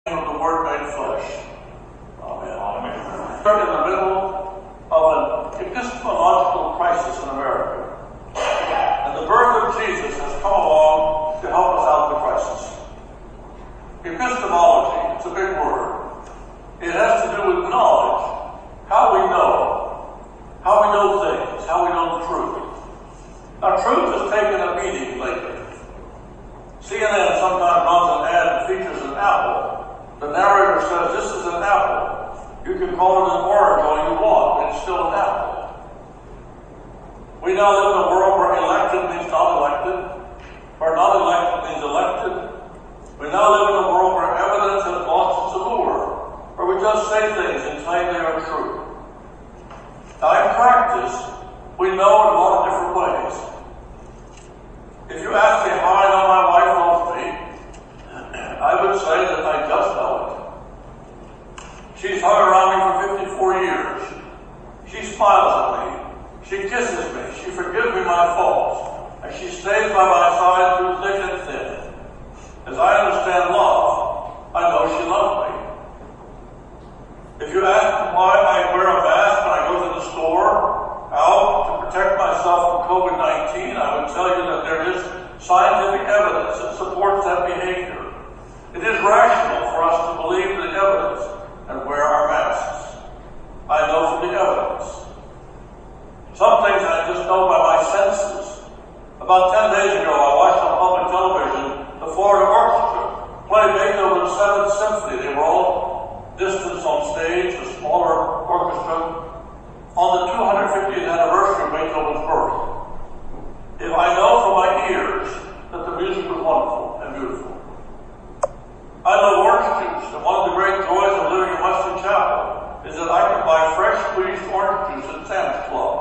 of the Word made flesh. Amen. Amen. We're in the middle of an epistemological crisis in America. And the birth of Jesus has come along to help us out of the crisis. Epistemology, it's a big word. It has to do with knowledge, how we know things, how we know the truth. Now, truth has taken a beating lately. CNN sometimes runs an ad that features an apple. The narrator says, this is an apple. You can call it an orange all you want, but it's still an apple. We now live in a world where elected means not elected, where not elected means elected. We now live in a world where evidence has lost its allure, where we just say things and claim they are true. Now, in practice, we know in a lot of different ways. If you ask me how I know my wife loves me, I would say that I just know it. She's hung around me for 54 years. She smiles at me. She kisses me. She forgives me my faults. And she stays by my side through thick and thin. As I understand love, I know she loves me. If you ask me why I wear a mask when I go to the store, out to protect myself from COVID-19, I would tell you that there is scientific evidence that supports that behavior. It is rational for us to believe the evidence and wear our masks. I know from the evidence. Some things I just know by my senses. About 10 days ago, I watched on public television the Florida Orchestra play Beethoven's 7th Symphony. They were all distanced on stage, a smaller orchestra, on the 250th anniversary of Beethoven's birth. If I know from my ears that the music was wonderful and beautiful. I love orange juice, and one of the great joys of living in Weston Chapel is that I can buy fresh squeezed orange juice at Sam's Club.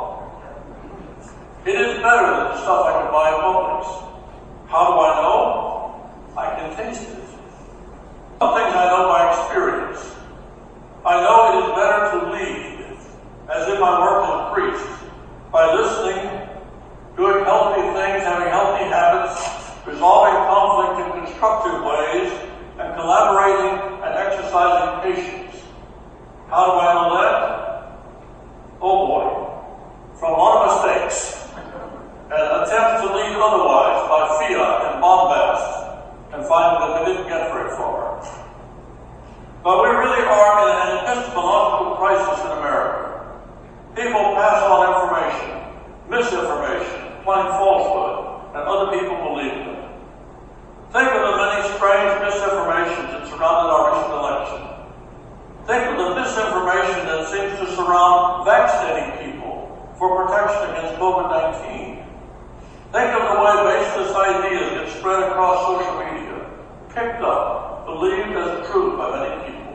It is better than the stuff I can buy at Publix. How do I know? I can taste it. Some things I know by experience. I know it is better to lead, as in my work as a priest, by listening, doing healthy things, having healthy habits, resolving conflict in constructive ways, and collaborating and exercising patience. How do I know that? Oh boy. From a lot of mistakes and attempts to lead otherwise by fiat and bombast, and finding that they didn't get very far. But we really are in an epistemological crisis in America. People pass on information, misinformation, plain falsehood, and other people believe them. Think of the many strange misinformations that surrounded our recent election. Think of the misinformation that seems to surround vaccinating people for protection against COVID-19. Think of the way baseless ideas get spread across social media, picked up, believed as truth by many people.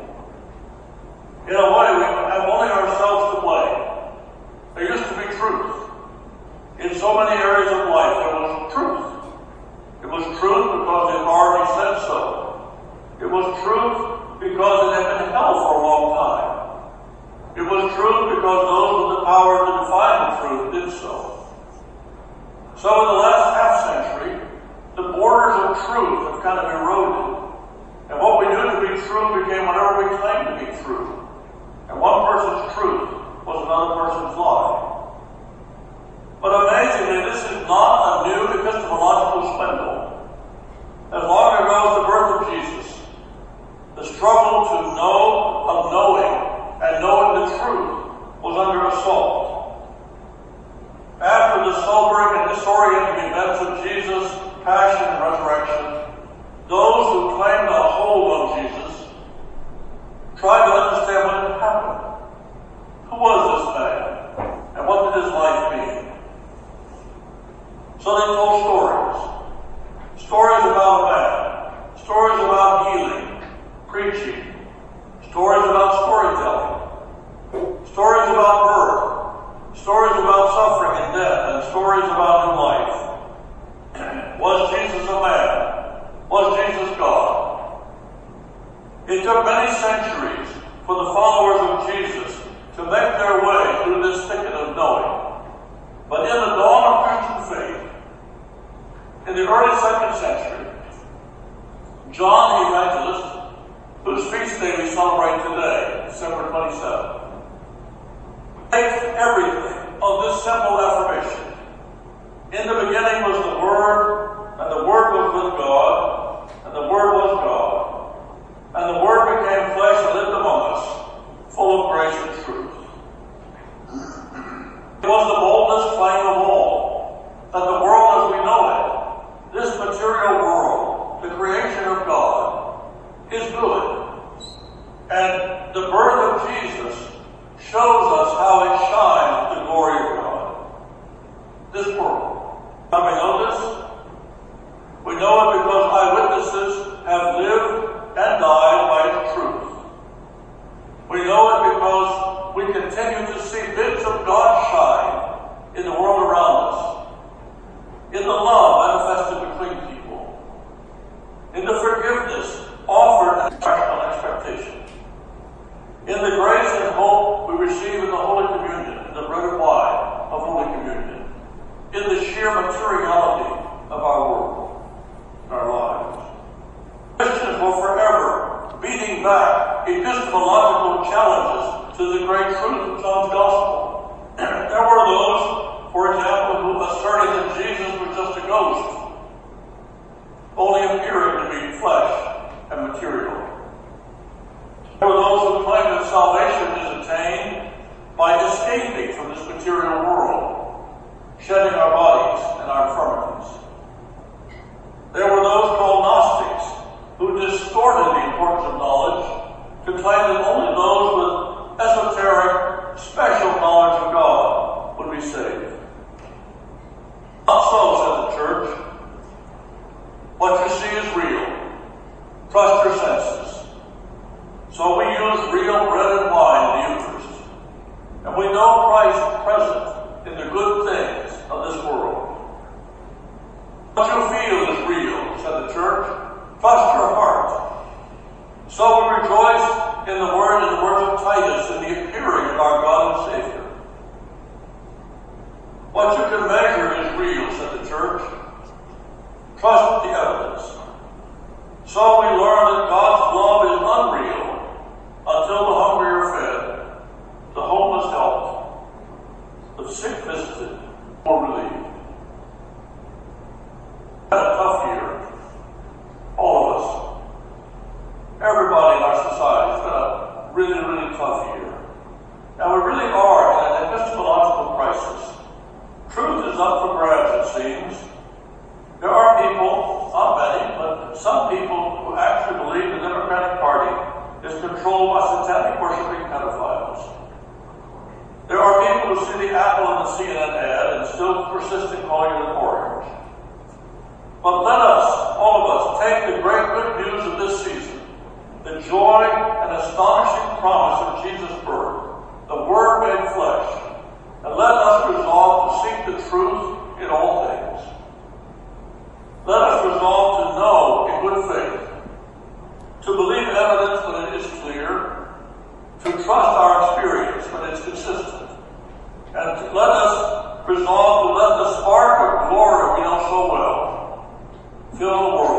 In a way, we have only ourselves to blame. There used to be truth. In so many areas of life, there was truth. It was truth because the authority said so. It was truth because it had been held for a long time. It was truth because those with the power to define the truth did so. So in the last half-century, the borders of truth have kind of eroded. And what we knew to be true became whatever we claimed to be true. And one person's truth was another person's lie. But amazingly, this is not a new epistemological swindle. As long ago as the birth of Jesus, the struggle to know of knowing and knowing the truth was under assault. After the sobering and disorienting events of Jesus' passion and resurrection, those who claimed a hold on Jesus tried to understand what had happened. Who was this man? And what did his life mean? So they told stories. Stories about a man. Stories about healing, preaching. Stories about storytelling. Stories about birth. Stories about suffering and death. And stories about new life. Was Jesus a man? Was Jesus God? It took many centuries for the followers of Jesus to make their way through this thicket of knowing. But in the dawn of Christian faith, in the early 2nd century, John the Evangelist whose feast day we celebrate today, December 27th. Take everything of this simple affirmation. In the beginning was the Word, and the Word was with God, and the Word was God. And the Word became flesh and lived among us, full of grace and truth. It was the boldest claim of all, that the world as we know it, this material world, the creation of God, is good. And the birth of Jesus shows us how it shines the glory of God. This world. How we know this? We know it because eyewitnesses have lived and died by its truth. We know it because we continue to see bits of God shine in the world around us, in the love manifested between people, in the forgiveness offered as rational expectation, in the grace and hope we receive in the Holy Communion, in the bread and wine of Holy Communion, in the sheer materiality of our world, our lives. Christians will forever beating back epistemological challenges to the great truth of John's Gospel. There were those, for example, who asserted that Jesus was just a ghost, only appearing to be flesh and material. There were those who claimed that salvation is attained by escaping from this material world, shedding our bodies and our infirmities. There were those called Gnostics who distorted the importance of knowledge to claim that only those with esoteric, special knowledge of God would be saved. Not so, said the church. What you see is real. Trust your senses. So we use real bread and wine in the Eucharist. And we know Christ present in the good things of this world. What you feel is real, said the church. Trust your heart. So we rejoice in the Word, in the words of Titus, in the appearing of our God and Savior. What you can measure is real, said the church. Trust the evidence. So we learn that God's love is unreal until the hungry are fed, the homeless helped, the sick visited or relieved. Had a tough year. All of us. Everybody in our society has got a really, really tough year. And we really are in an epistemological crisis. Truth is up for grabs, it seems. There are people, not many, but some people who actually believe the Democratic Party is controlled by satanic worshiping pedophiles. There are people who see the apple in the CNN ad and still persist in calling it an orange. But let us, all of us, take the great good news of this season, the joy and astonishing promise of Jesus' birth, the Word made flesh, and let us resolve to seek the truth in all things. Let us resolve to know in good faith, to believe evidence when it is clear, to trust our experience when it's consistent, and let us resolve to let the spark of glory we know so well fill the world